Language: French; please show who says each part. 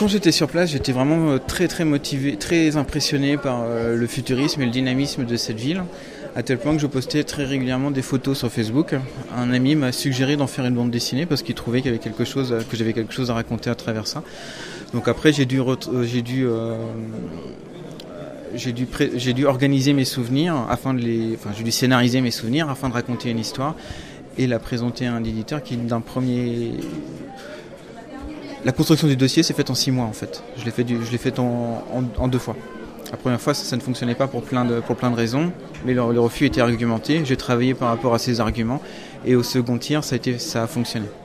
Speaker 1: Quand j'étais sur place, j'étais vraiment très très motivé, très impressionné par le futurisme et le dynamisme de cette ville, à tel point que je postais très régulièrement des photos sur Facebook. Un ami m'a suggéré d'en faire une bande dessinée parce qu'il trouvait qu'il y avait que j'avais quelque chose à raconter à travers ça. Donc après, j'ai dû organiser mes souvenirs j'ai dû scénariser mes souvenirs afin de raconter une histoire et la présenter à un éditeur qui La construction du dossier s'est faite en 6 mois en fait. Je l'ai fait en 2 fois. La première fois, ça ne fonctionnait pas pour plein de raisons, mais le refus était argumenté. J'ai travaillé par rapport à ces arguments et au second tir, ça a fonctionné.